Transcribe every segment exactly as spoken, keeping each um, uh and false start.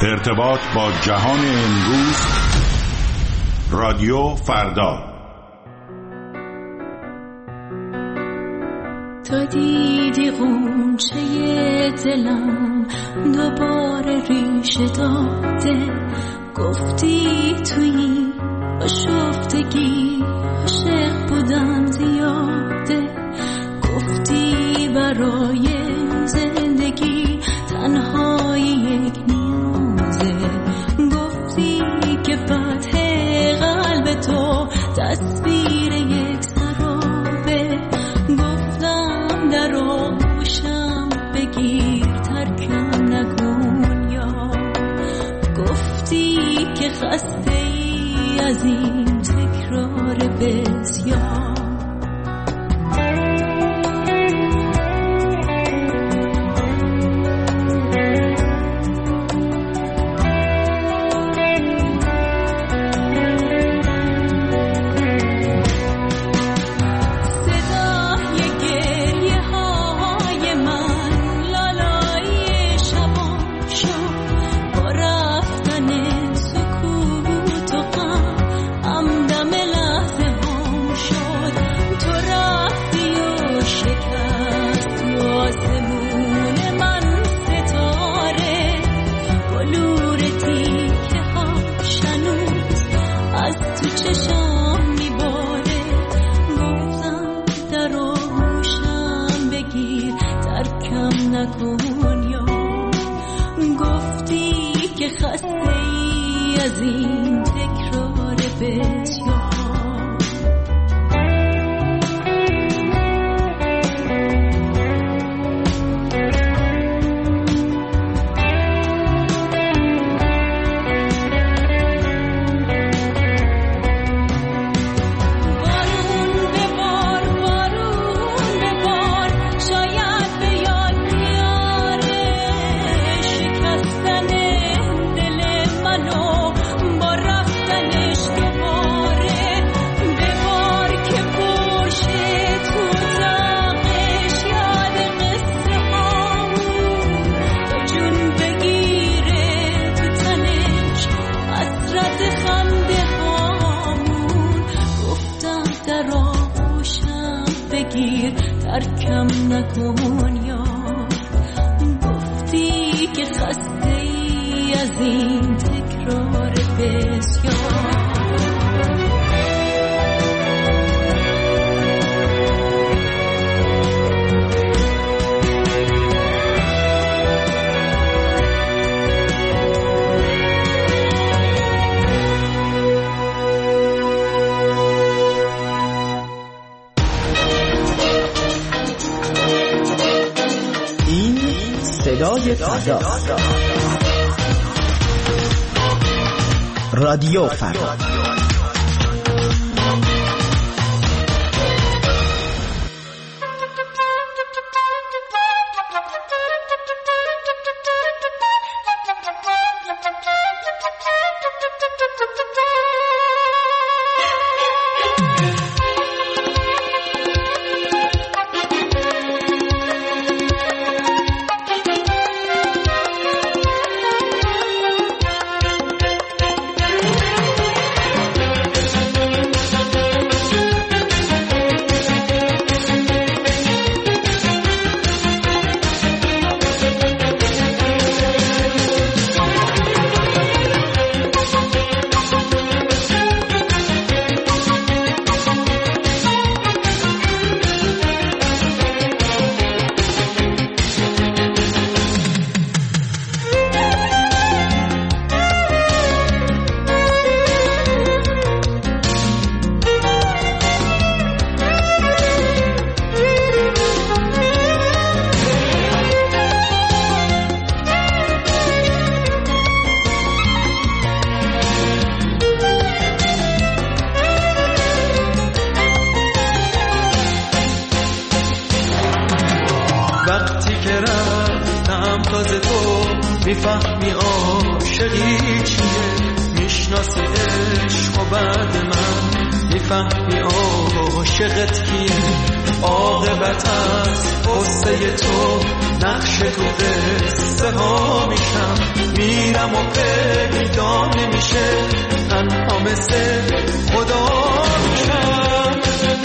ارتباط با جهان امروز، رادیو فردا. تو دیدی غنچه دلم دوباره ریشه داده، گفتی توی آشفتگی عاشق بودم زیاده، گفتی برای زندگی تنهایی یک نیازه، گفتی که فتح قلب تو تصویر یک سرابه، گفتم در آغوشم بگیر ترکم نکن یا، گفتی که خسته ای از این تکرار بسیار. ترکم نکن یا، گفتی که خسته ای از این تکرار بسیار. صدای فردا، رادیو فردا. میفهمی عاشقی چیه، میشناسی عشق و بعد من میفهمی عاشقت کیه. عاقبت از قصه تو نقش تو قصه ها میشم، می میرم و پیدا نمیشه، تنها مثل خدا میشم.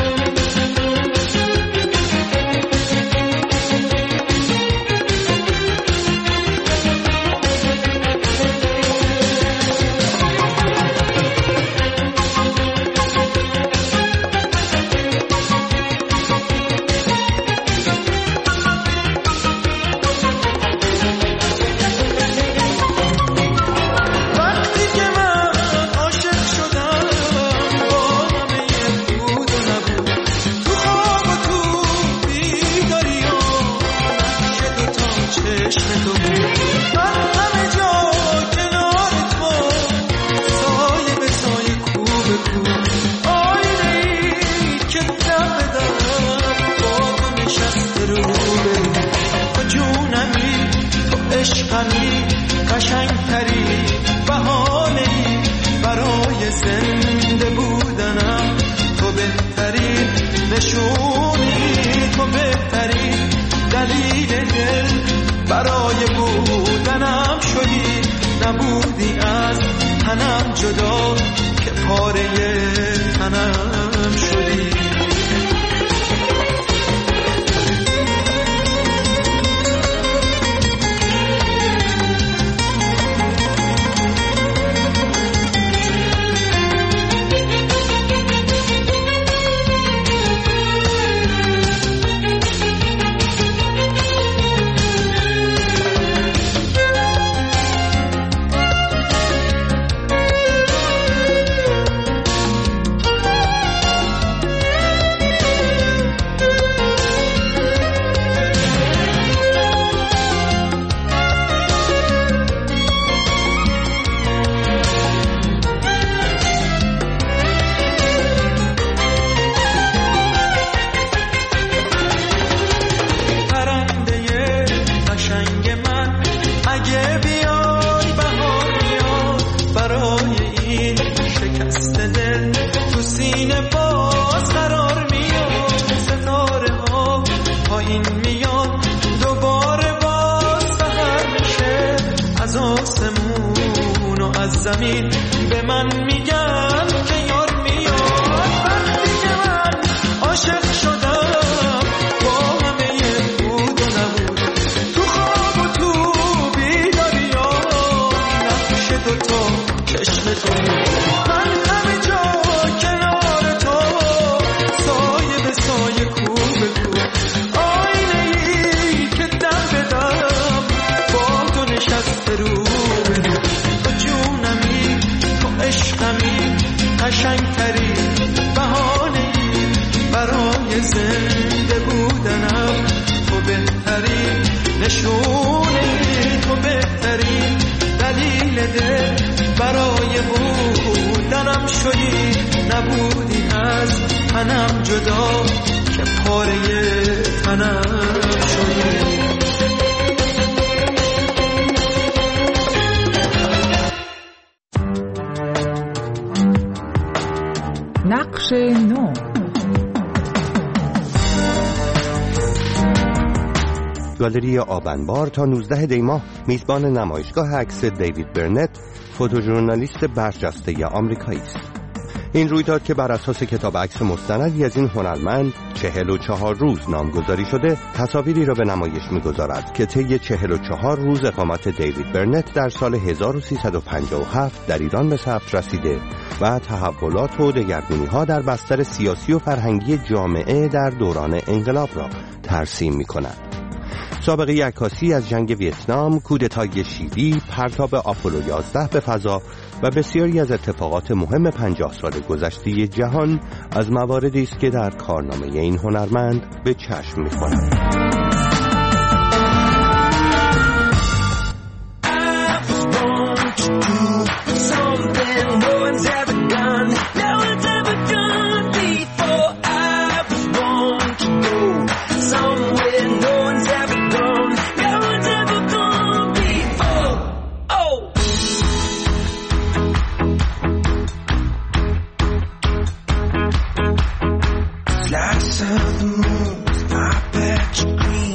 قشنگتری بهانه‌ای برای زنده بودنم، تو بهترین نشونی، تو بهترین دلیل دل برای بودنم شدی. نبودی از تنم جدا که پاره تنم شدی. زمین به من میگن که یار میاد. وقتی که من عاشق شدم با همه بود و نبود، تو خواب و تو بیداری ها نقش دوتا چشم تو، من همه جا کنار تو، سایه به سایه کو به کو، آینه ای که دم بدم با تو نشسته رو عشقمی، قشنگتری بهانه‌ای برای زنده بودنم، تو بهترین نشونه، تو بهترین دلیل دل برای بودنم شدی. نبودی از تنم جدا که پاره تنم شدی. نقش نو. گالری آبنبار تا نوزده دی ماه میزبان نمایشگاه عکس دیوید برنت، فوتوژورنالیست برجسته آمریکایی است. این رویداد که بر اساس کتاب عکس مستندی از این هنرمند چهل و چهار روز نامگذاری شده، تصاویری را به نمایش می‌گذارد که طی چهل و چهار روز اقامت دیوید برنت در سال هزار و سیصد و پنجاه و هفت در ایران به ثبت رسیده و تحولات و دگرگونی‌ها در بستر سیاسی و فرهنگی جامعه در دوران انقلاب را ترسیم می‌کند. سابقه عکاسی از جنگ ویتنام، کودتای شیلی، پرتاب آپولو یازده به فضا و بسیاری از اتفاقات مهم پنجاه سال گذشته جهان از مواردی است که در کارنامه این هنرمند به چشم می‌خورد. Lights of the moon, I bet you green.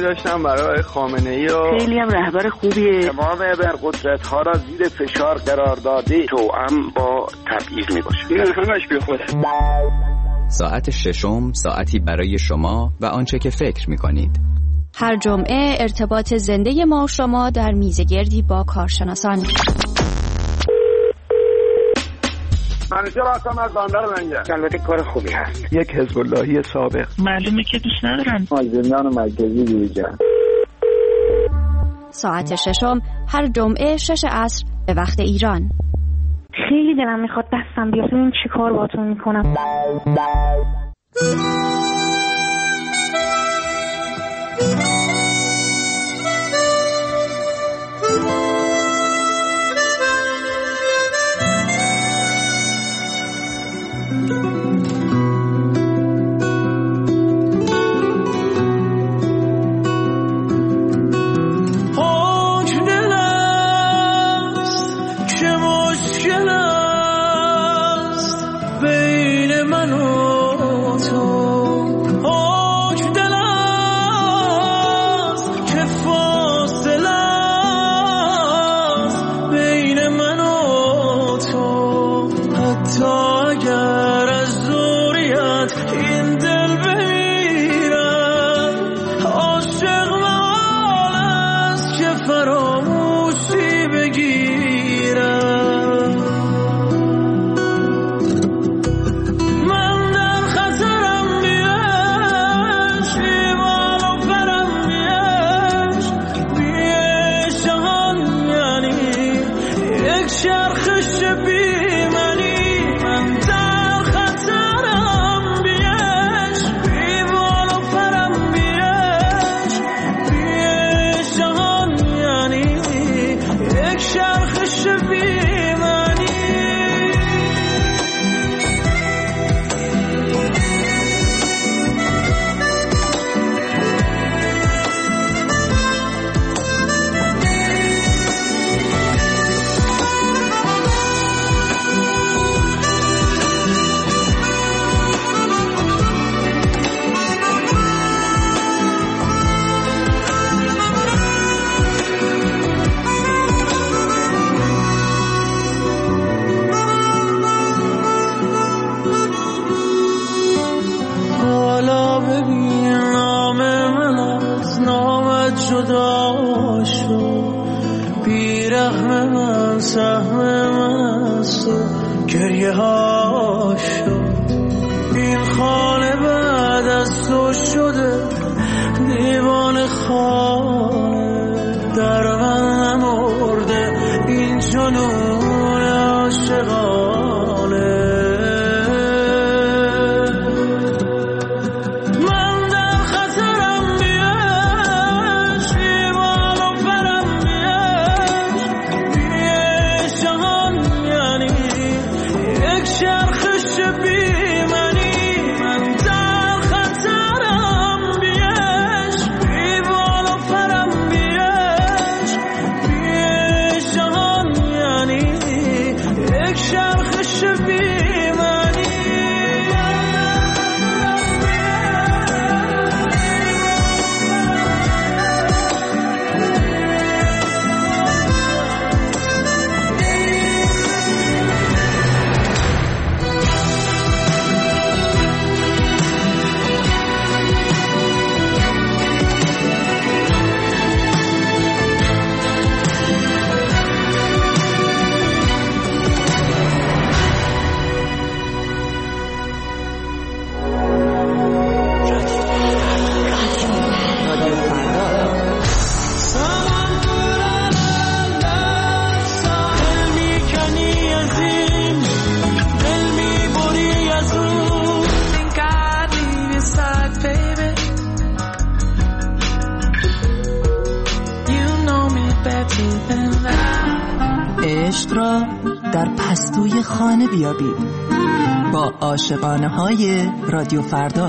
داشتم برای خامنه‌ای و خیلی هم رهبر خوبیه. تمام ابرقدرت‌ها را زیر فشار قرار داده توأم با تبعیض میباشه. این همش بی خوده. ساعت ششم، ساعتی برای شما و آنچه که فکر می‌کنید. هر جمعه ارتباط زنده ما و شما در میزگردی با کارشناسان. منیجر هستم از بندر لنگر. البته کار خوبی هست. یک حزب اللهی سابق. معلومه که دوست ندارم. از زندان مرکزی بیرون. ساعت ششم هر جمعه شش عصر به وقت ایران. خیلی دلم میخواد دستم بیاد ببین چی کار باهاتون میکنم. بیابید با عاشقانه های رادیو فردا.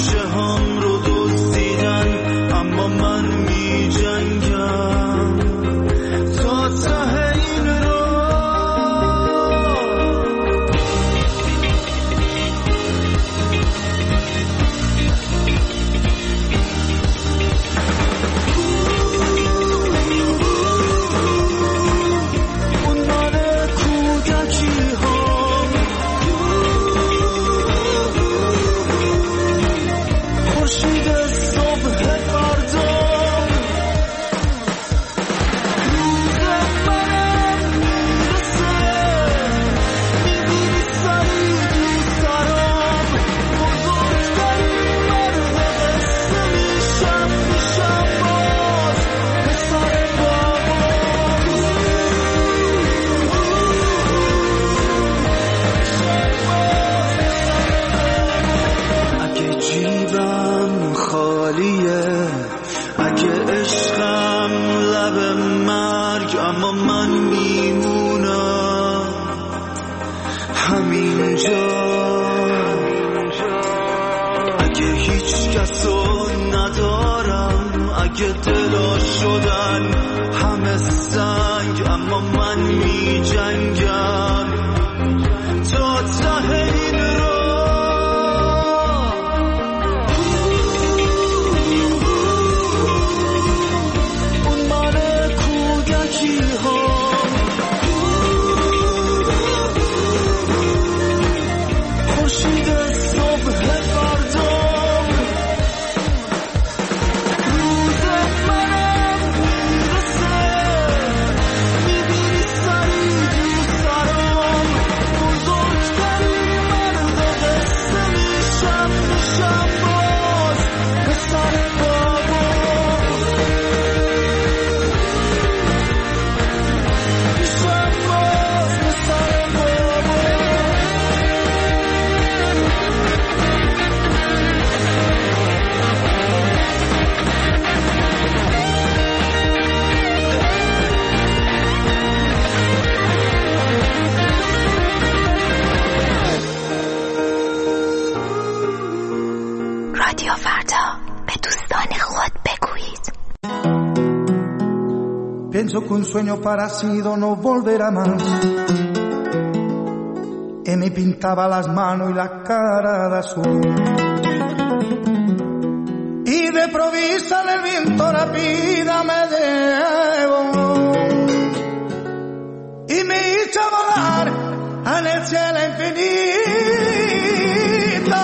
ریشه هم رو دزدیدن، اما من می جنگم تا ته این راه. Pienso que un sueño parecido no volverá más. Y me pintaba las manos y la cara de azul. Y de provisa del viento rápida me llevo. Y me hizo volar en el cielo infinito.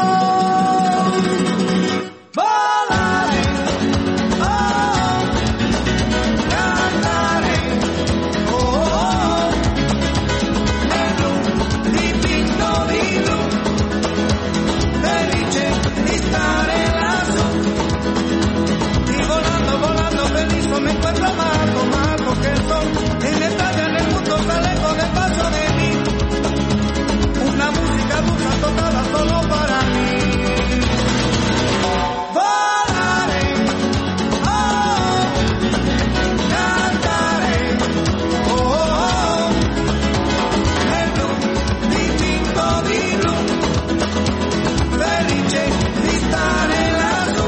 Me encuentro marco, marco que el sol en detalle en el mundo sale con el paso de mí. Una música dulce tocada solo para mí. Volaré, oh, cantaré, oh, oh, el blu, distinto di blu, felice di stare lassù.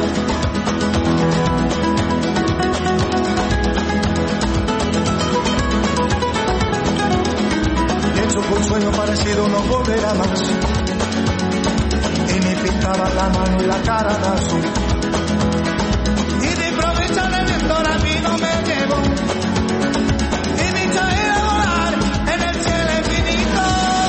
Un sueño parecido no volverá más. Y me pintaba la mano y la cara de azul. Y de improviso en el viento rápido me llevo. Y me hizo ir a volar en el cielo infinito.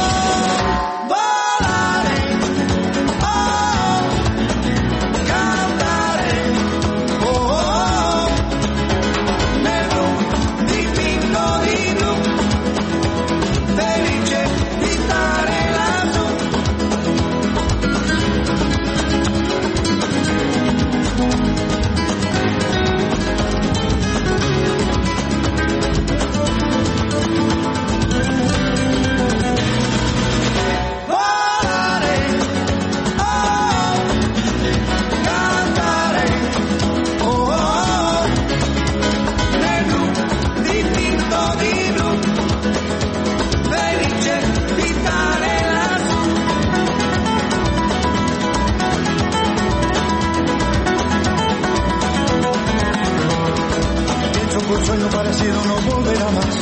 Volaré, oh, cantaré, oh, oh, nel blu, distinto di blu. Felice di stare lassù. no volverá más.